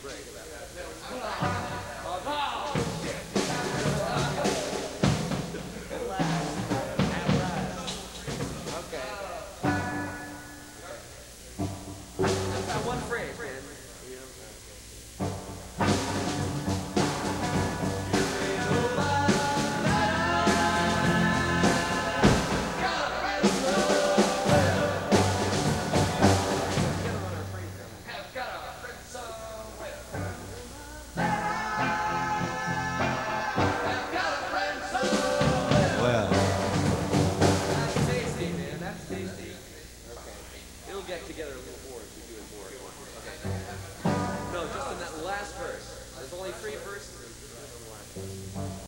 Well, That's tasty, man. That's tasty. Okay. It'll get together a little more if we do it more. Okay. No, just in that last verse. There's only 3 verses.